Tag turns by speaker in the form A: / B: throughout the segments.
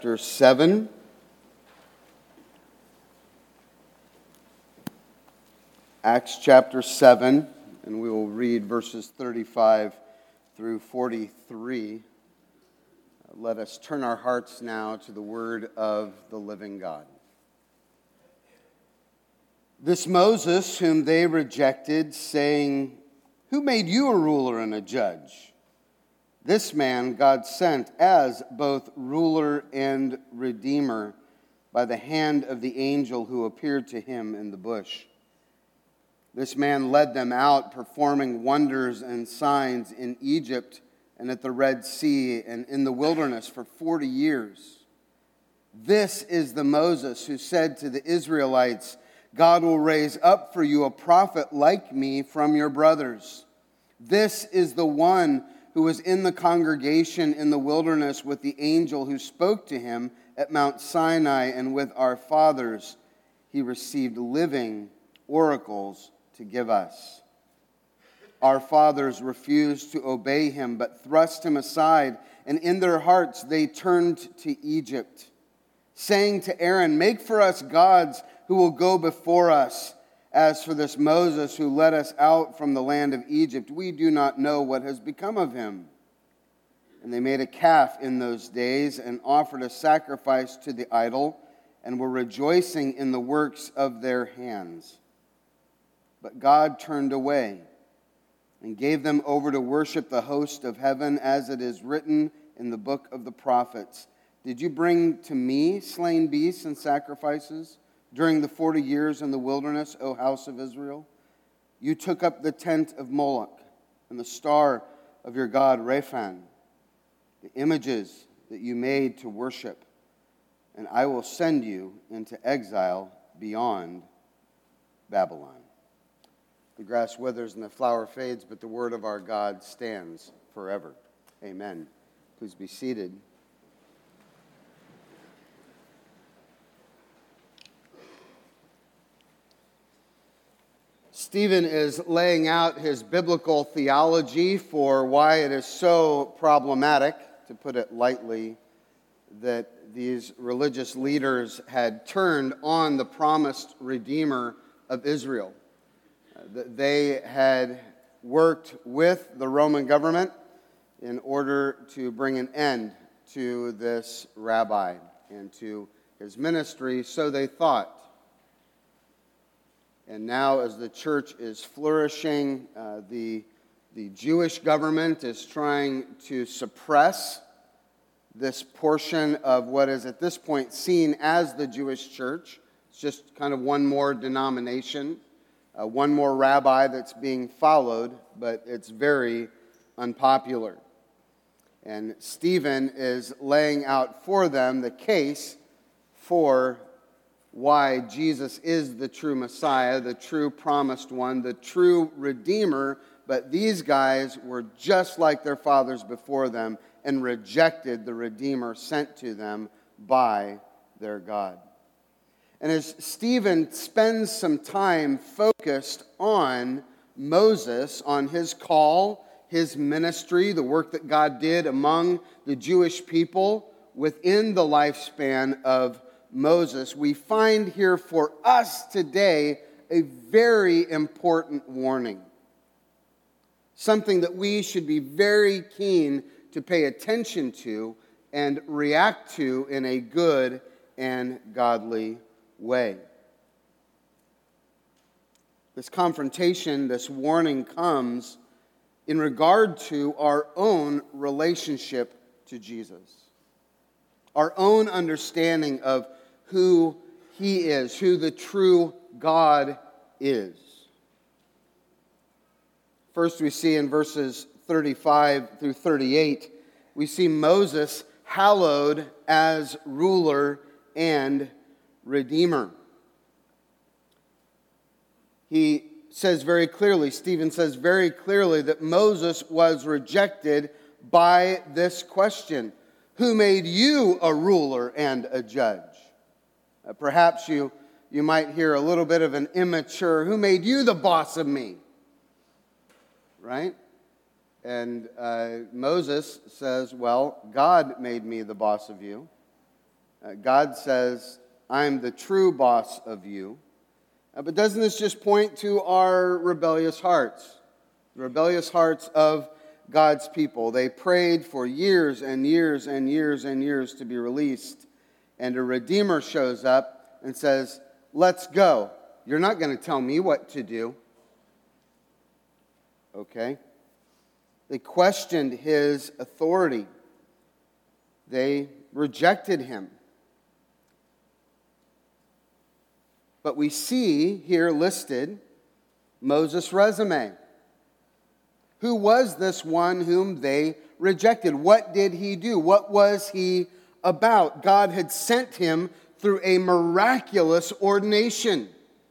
A: Chapter 7. Acts chapter 7, and we will read verses 35 through 43. Let us turn our hearts now to the word of the living God. This Moses, whom they rejected, saying, "Who made you a ruler and a judge?" This man God sent as both ruler and redeemer by the hand of the angel who appeared to him in the bush. This man led them out, performing wonders and signs in Egypt and at the Red Sea and in the wilderness for 40 years. This is the Moses who said to the Israelites, "God will raise up for you a prophet like me from your brothers." This is the one who was in the congregation in the wilderness with the angel who spoke to him at Mount Sinai, and with our fathers he received living oracles to give us. Our fathers refused to obey him, but thrust him aside, and in their hearts they turned to Egypt, saying to Aaron, "Make for us gods who will go before us. As for this Moses who led us out from the land of Egypt, we do not know what has become of him." And they made a calf in those days and offered a sacrifice to the idol and were rejoicing in the works of their hands. But God turned away and gave them over to worship the host of heaven, as it is written in the book of the prophets. "Did you bring to me slain beasts and sacrifices during the 40 years in the wilderness, O house of Israel? You took up the tent of Moloch and the star of your god Rephan, the images that you made to worship, and I will send you into exile beyond Babylon." The grass withers and the flower fades, but the word of our God stands forever. Amen. Please be seated. Stephen is laying out his biblical theology for why it is so problematic, to put it lightly, that these religious leaders had turned on the promised Redeemer of Israel. They had worked with the Roman government in order to bring an end to this rabbi and to his ministry, so they thought. And now, as the church is flourishing, the Jewish government is trying to suppress this portion of what is at this point seen as the Jewish church. It's just kind of one more denomination, one more rabbi that's being followed, but it's very unpopular. And Stephen is laying out for them the case for why Jesus is the true Messiah, the true promised one, the true Redeemer, but these guys were just like their fathers before them and rejected the Redeemer sent to them by their God. And as Stephen spends some time focused on Moses, on his call, his ministry, the work that God did among the Jewish people within the lifespan of Moses, we find here for us today a very important warning. Something that we should be very keen to pay attention to and react to in a good and godly way. This confrontation, this warning comes in regard to our own relationship to Jesus. Our own understanding of who he is, who the true God is. First, we see in verses 35 through 38, we see Moses hallowed as ruler and redeemer. He says very clearly, Stephen says very clearly, that Moses was rejected by this question: "Who made you a ruler and a judge?" Perhaps you might hear a little bit of an immature, "Who made you the boss of me?" Right? And Moses says, "Well, God made me the boss of you." God says, I'm the true boss of you. But doesn't this just point to our rebellious hearts? The rebellious hearts of God's people. They prayed for years and years and years and years to be released. And a Redeemer shows up and says, let's go. You're not going to tell me what to do. Okay? They questioned his authority. They rejected him. But we see here listed Moses' resume. Who was this one whom they rejected? What did he do? What was he about? God had sent him through a miraculous ordination.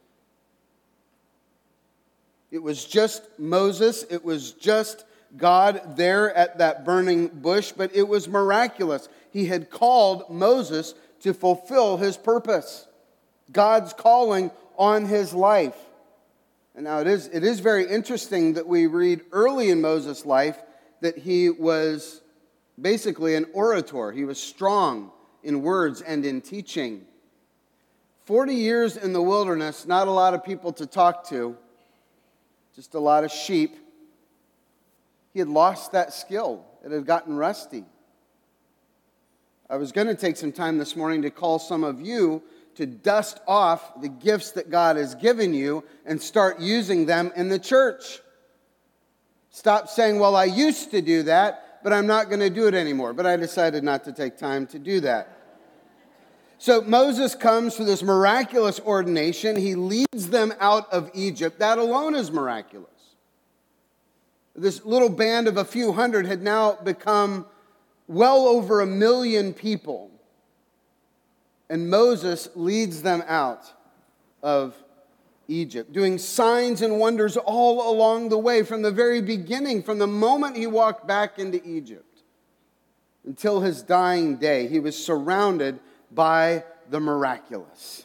A: It was just Moses. It was just God there at that burning bush, but it was miraculous. He had called Moses to fulfill his purpose. God's calling on his life. And now it is very interesting that we read early in Moses' life that he was basically an orator. He was strong in words and in teaching. 40 years in the wilderness, not a lot of people to talk to, just a lot of sheep. He had lost that skill. It had gotten rusty. I was going to take some time this morning to call some of you to dust off the gifts that God has given you and start using them in the church. Stop saying, well, I used to do that, but I'm not going to do it anymore. But I decided not to take time to do that. So Moses comes to this miraculous ordination. He leads them out of Egypt. That alone is miraculous. This little band of a few hundred had now become well over 1 million people. And Moses leads them out of Egypt, doing signs and wonders all along the way, from the very beginning, from the moment he walked back into Egypt until his dying day. He was surrounded by the miraculous.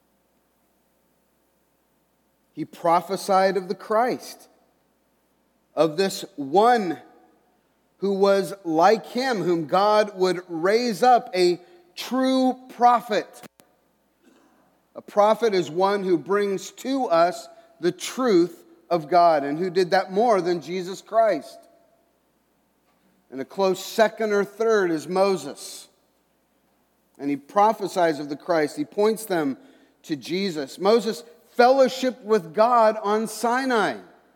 A: He prophesied of the Christ, of this one who was like him, whom God would raise up, a true prophet. A prophet is one who brings to us the truth of God, and who did that more than Jesus Christ. And a close second or third is Moses. And he prophesies of the Christ. He points them to Jesus. Moses fellowshiped with God on Sinai.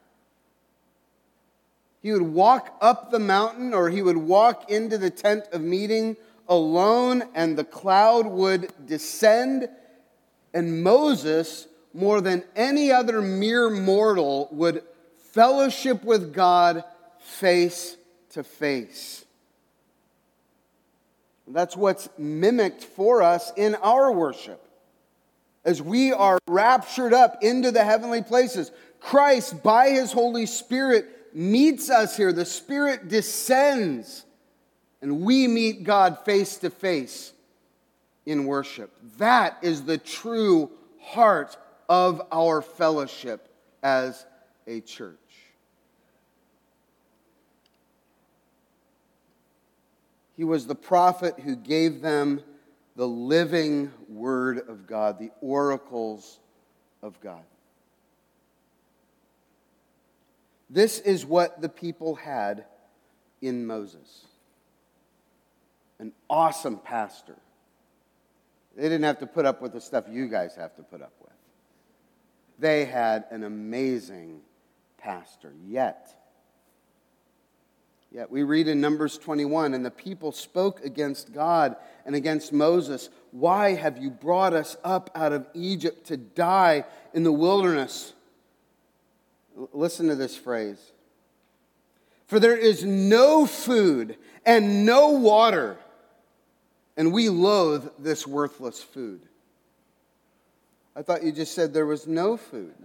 A: He would walk up the mountain, or he would walk into the tent of meeting alone, and the cloud would descend, and Moses, more than any other mere mortal, would fellowship with God face to face. That's what's mimicked for us in our worship. As we are raptured up into the heavenly places, Christ, by his Holy Spirit, meets us here. The Spirit descends, and we meet God face to face in worship. That is the true heart of our fellowship as a church. He was the prophet who gave them the living word of God, the oracles of God. This is what the people had in Moses. An awesome pastor. They didn't have to put up with the stuff you guys have to put up with. They had an amazing pastor. Yet we read in Numbers 21, and the people spoke against God and against Moses. Why have you brought us up out of Egypt to die in the wilderness? Listen to this phrase. For there is no food and no water, and we loathe this worthless food. I thought you just said there was no food.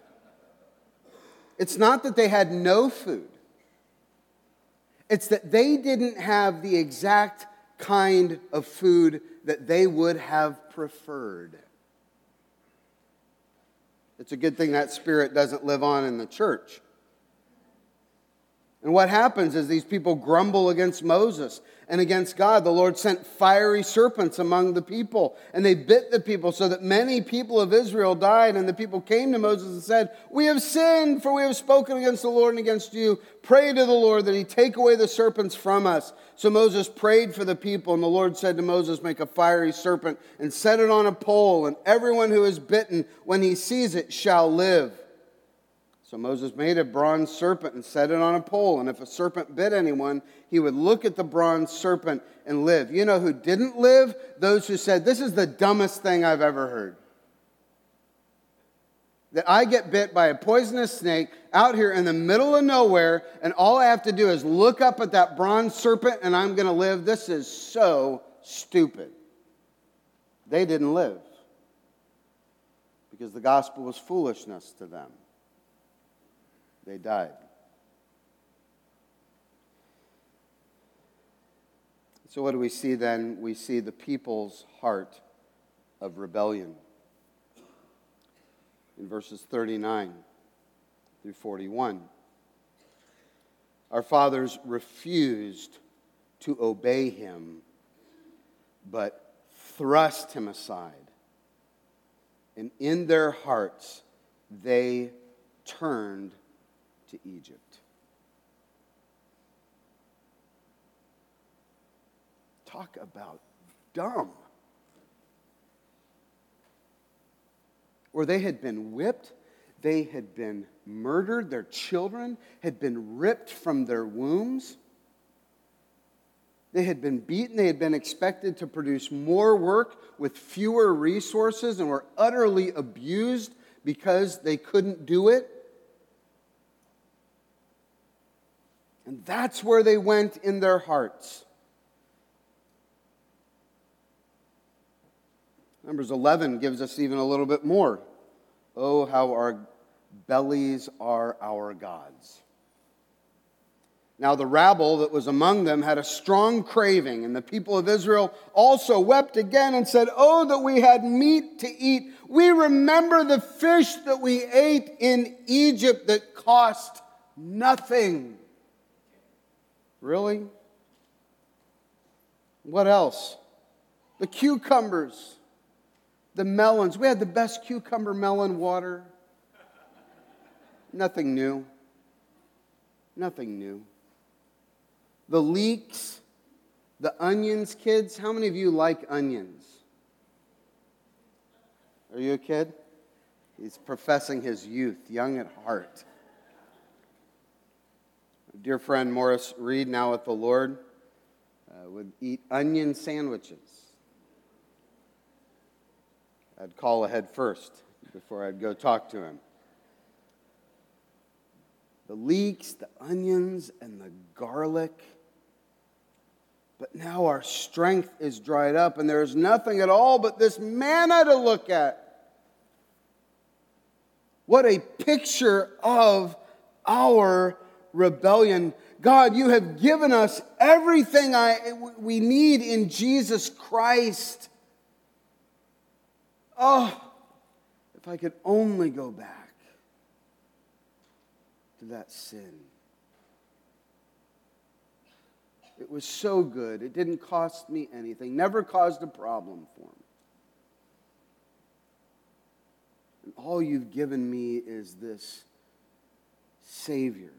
A: It's not that they had no food. It's that they didn't have the exact kind of food that they would have preferred. It's a good thing that spirit doesn't live on in the church. And what happens is these people grumble against Moses and against God. The Lord sent fiery serpents among the people, and they bit the people so that many people of Israel died. And the people came to Moses and said, "We have sinned, for we have spoken against the Lord and against you. Pray to the Lord that he take away the serpents from us." So Moses prayed for the people, and the Lord said to Moses, "Make a fiery serpent and set it on a pole, and everyone who is bitten, when he sees it, shall live." So Moses made a bronze serpent and set it on a pole. And if a serpent bit anyone, he would look at the bronze serpent and live. You know who didn't live? Those who said, "This is the dumbest thing I've ever heard. That I get bit by a poisonous snake out here in the middle of nowhere, and all I have to do is look up at that bronze serpent and I'm going to live. This is so stupid." They didn't live because the gospel was foolishness to them. They died. So what do we see then? We see the people's heart of rebellion. In verses 39 through 41. Our fathers refused to obey him, but thrust him aside. And in their hearts, they turned to Egypt. Talk about dumb. Or they had been whipped, they had been murdered, their children had been ripped from their wombs. They had been beaten, they had been expected to produce more work with fewer resources and were utterly abused because they couldn't do it. And that's where they went in their hearts. Numbers 11 gives us even a little bit more. Oh, how our bellies are our gods. Now the rabble that was among them had a strong craving, and the people of Israel also wept again and said, "Oh, that we had meat to eat. We remember the fish that we ate in Egypt that cost nothing." Really? What else? The cucumbers, the melons. We had the best cucumber melon water. Nothing new. Nothing new. The leeks, the onions, kids. How many of you like onions? Are you a kid? He's professing his youth, young at heart. Dear friend Morris Reed, now with the Lord, would eat onion sandwiches. I'd call ahead first before I'd go talk to him. The leeks, the onions, and the garlic. But now our strength is dried up, and there is nothing at all but this manna to look at. What a picture of our rebellion. God, you have given us everything we need in Jesus Christ. Oh, if I could only go back to that sin. It was so good. It didn't cost me anything. Never caused a problem for me. And all you've given me is this Savior.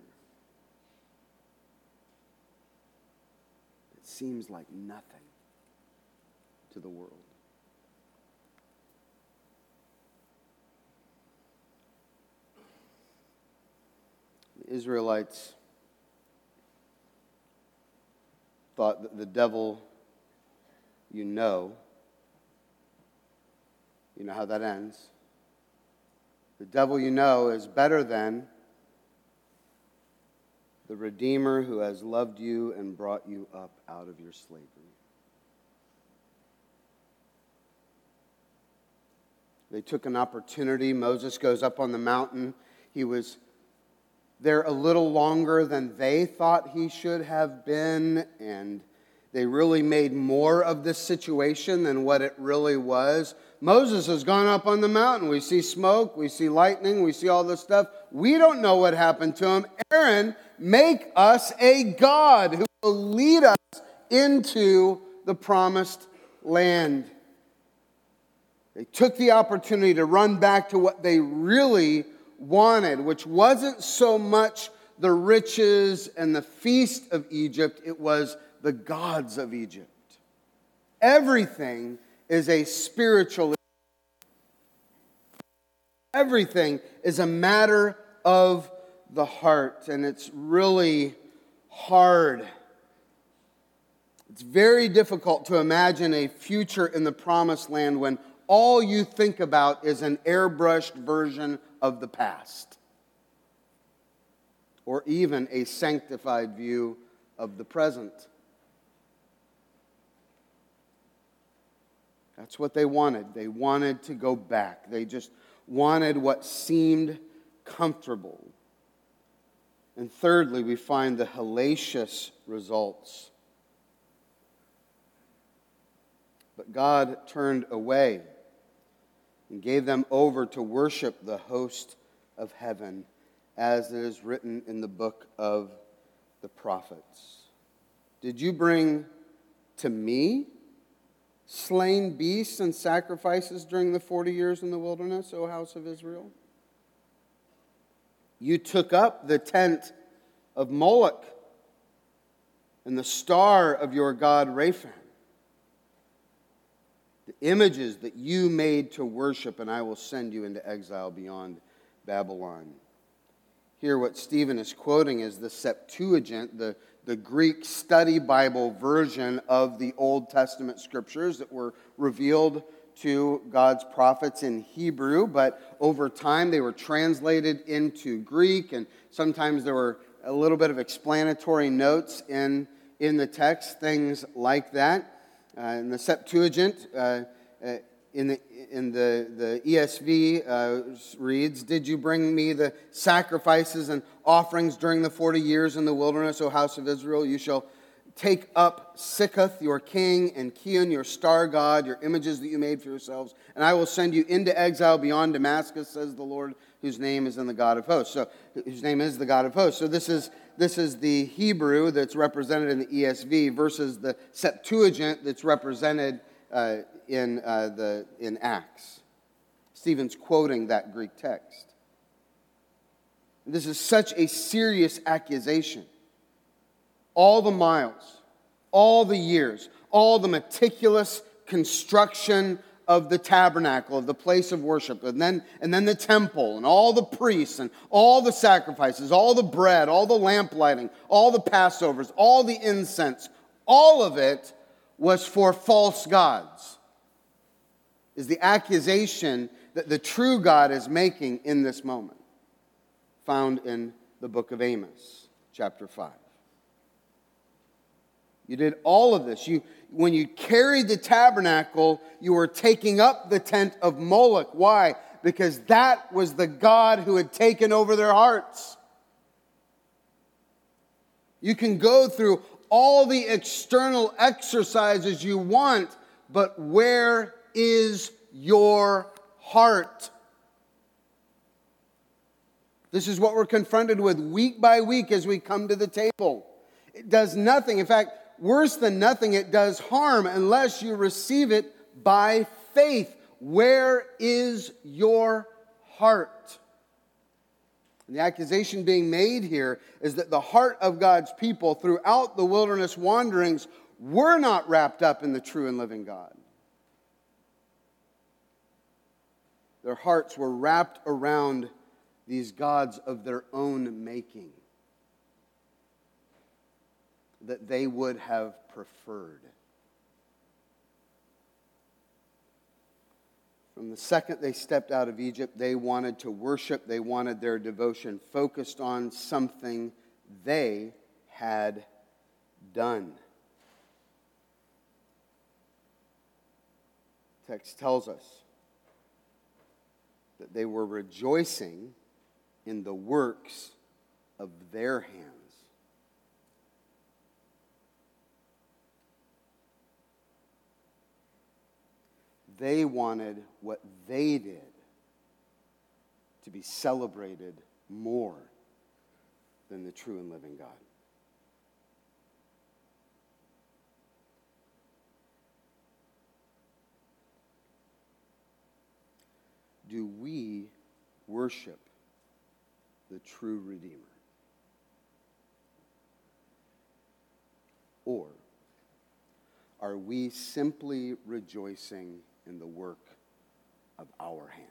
A: It seems like nothing to the world. The Israelites thought that the devil, you know how that ends. The devil, is better than the Redeemer who has loved you and brought you up out of your slavery. They took an opportunity. Moses goes up on the mountain. He was there a little longer than they thought he should have been, and they really made more of this situation than what it really was. Moses has gone up on the mountain. We see smoke, we see lightning, we see all this stuff. We don't know what happened to him. Aaron, make us a God who will lead us into the promised land. They took the opportunity to run back to what they really wanted, which wasn't so much the riches and the feast of Egypt, it was the gods of Egypt. Everything is a spiritual. Everything is a matter of the heart, and it's really hard. It's very difficult to imagine a future in the promised land when all you think about is an airbrushed version of the past, or even a sanctified view of the present. That's what they wanted. They wanted to go back. They just wanted what seemed comfortable. And thirdly, we find the hellacious results. But God turned away and gave them over to worship the host of heaven, as it is written in the book of the prophets. Did you bring to me slain beasts and sacrifices during the 40 years in the wilderness, O house of Israel? You took up the tent of Moloch and the star of your god Raphan, the images that you made to worship, and I will send you into exile beyond Babylon. Here what Stephen is quoting is the Septuagint, the Greek study Bible version of the Old Testament scriptures that were revealed to God's prophets in Hebrew, but over time they were translated into Greek, and sometimes there were a little bit of explanatory notes in the text, things like that. In the Septuagint, in the ESV reads, "Did you bring me the sacrifices and offerings during the 40 years in the wilderness, O house of Israel? You shall take up Sikkuth, your king, and Kiun, your star god, your images that you made for yourselves, and I will send you into exile beyond Damascus, says the Lord, whose name is the God of hosts." So, whose name is the God of hosts. So this is the Hebrew that's represented in the ESV versus the Septuagint that's represented in Acts. Stephen's quoting that Greek text. This is such a serious accusation. All the miles, all the years, all the meticulous construction of the tabernacle, of the place of worship, and then the temple, and all the priests, and all the sacrifices, all the bread, all the lamp lighting, all the Passovers, all the incense, all of it was for false gods, is the accusation that the true God is making in this moment, found in the book of Amos, chapter 5. You did all of this. When you carried the tabernacle, you were taking up the tent of Moloch. Why? Because that was the god who had taken over their hearts. You can go through all the external exercises you want, but where is your heart? This is what we're confronted with week by week as we come to the table. It does nothing. In fact, worse than nothing, it does harm unless you receive it by faith. Where is your heart? And the accusation being made here is that the heart of God's people throughout the wilderness wanderings were not wrapped up in the true and living God. Their hearts were wrapped around these gods of their own making that they would have preferred. From the second they stepped out of Egypt, they wanted to worship, they wanted their devotion focused on something they had done. The text tells us that they were rejoicing in the works of their hands. they wanted what they did to be celebrated more than the true and living God. Do we worship the true Redeemer? Or are we simply rejoicing in the work of our hands?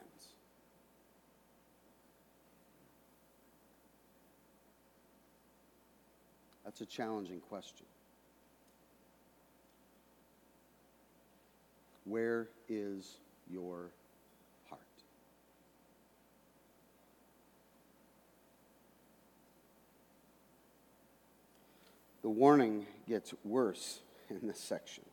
A: That's a challenging question. Where is your heart? The warning gets worse in this section.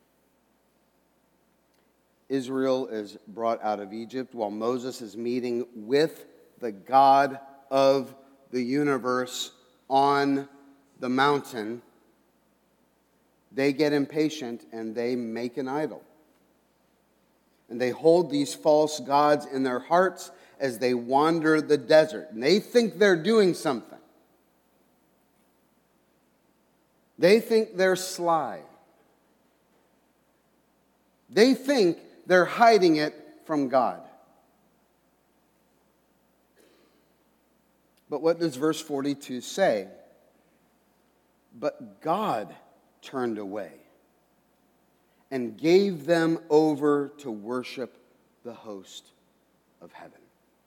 A: Israel is brought out of Egypt while Moses is meeting with the God of the universe on the mountain. They get impatient and they make an idol. And they hold these false gods in their hearts as they wander the desert. And they think they're doing something. They think they're sly. They think they're hiding it from God. But what does verse 42 say? But God turned away and gave them over to worship the host of heaven.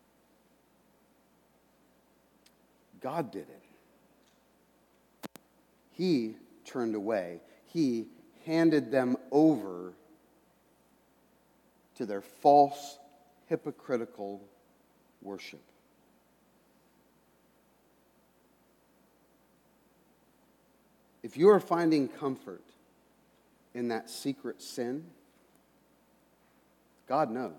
A: God did it. He turned away. He handed them over to their false, hypocritical worship. If you are finding comfort in that secret sin, God knows.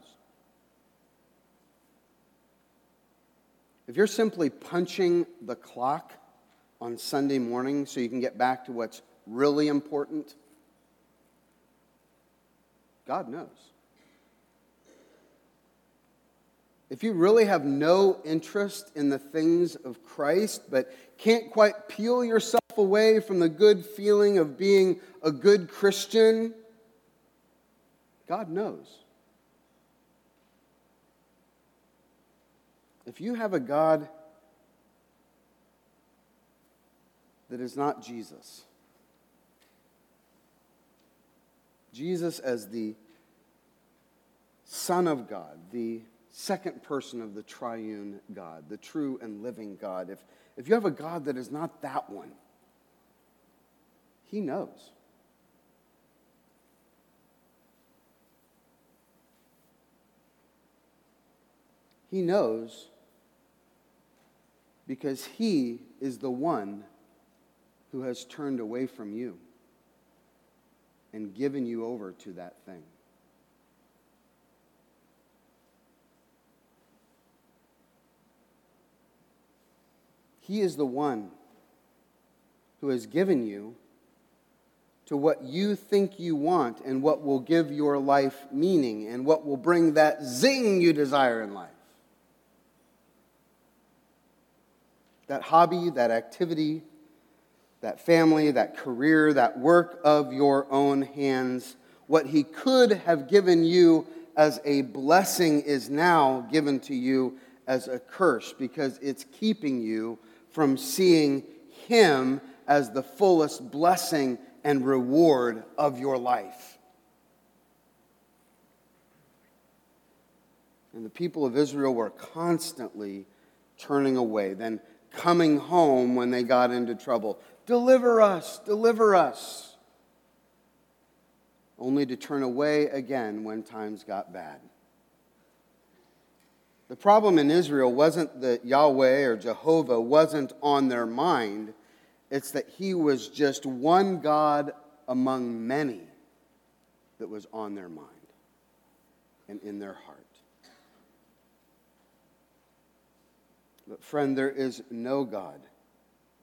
A: If you're simply punching the clock on Sunday morning so you can get back to what's really important, God knows. If you really have no interest in the things of Christ, but can't quite peel yourself away from the good feeling of being a good Christian, God knows. If you have a God that is not Jesus, Jesus as the Son of God, the second person of the triune God, the true and living God, if you have a God that is not that one, He knows. He knows because He is the one who has turned away from you and given you over to that thing. He is the one who has given you to what you think you want and what will give your life meaning and what will bring that zing you desire in life. That hobby, that activity, that family, that career, that work of your own hands. What He could have given you as a blessing is now given to you as a curse because it's keeping you from seeing Him as the fullest blessing and reward of your life. And the people of Israel were constantly turning away, then coming home when they got into trouble. Deliver us, deliver us. Only to turn away again when times got bad. The problem in Israel wasn't that Yahweh or Jehovah wasn't on their mind. It's that He was just one God among many that was on their mind and in their heart. But friend, there is no God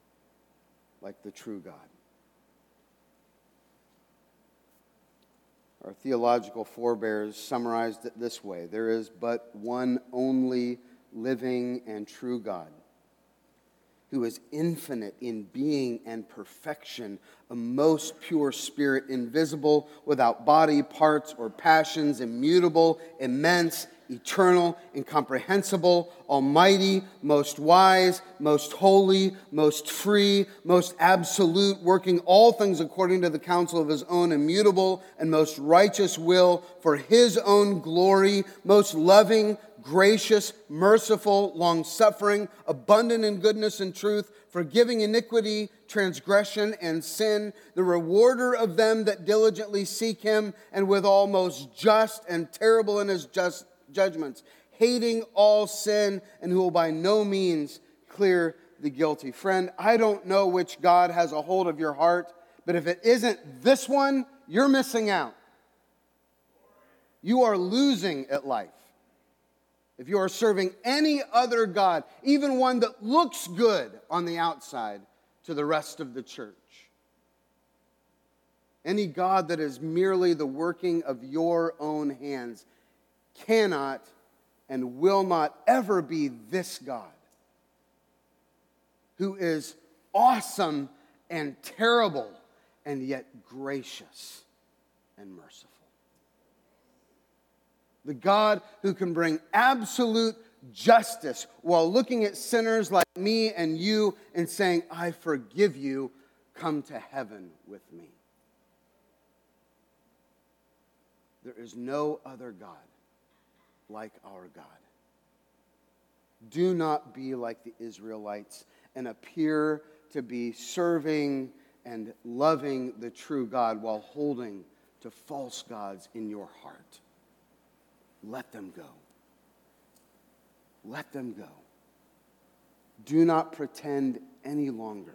A: like the true God. Our theological forebears summarized it this way: there is but one only living and true God, who is infinite in being and perfection, a most pure spirit, invisible, without body, parts, or passions, immutable, immense, eternal, incomprehensible, almighty, most wise, most holy, most free, most absolute, working all things according to the counsel of his own immutable and most righteous will for his own glory, most loving, gracious, merciful, long-suffering, abundant in goodness and truth, forgiving iniquity, transgression, and sin, the rewarder of them that diligently seek him, and withal most just and terrible in his just judgments, hating all sin, and who will by no means clear the guilty. Friend, I don't know which God has a hold of your heart, but if it isn't this one, you're missing out. You are losing at life if you are serving any other God, even one that looks good on the outside to the rest of the church. Any God that is merely the working of your own hands cannot and will not ever be this God, who is awesome and terrible and yet gracious and merciful. The God who can bring absolute justice while looking at sinners like me and you and saying, I forgive you, come to heaven with me. There is no other God like our God. Do not be like the Israelites and appear to be serving and loving the true God while holding to false gods in your heart. Let them go. Let them go. Do not pretend any longer,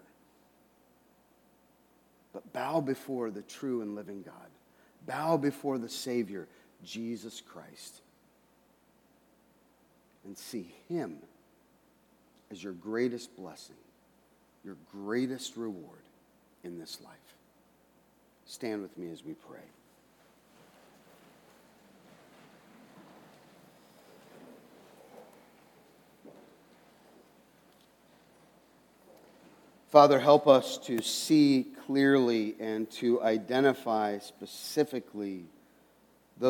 A: but bow before the true and living God. Bow before the Savior, Jesus Christ, and see him as your greatest blessing, your greatest reward in this life. Stand with me as we pray. Father, help us to see clearly and to identify specifically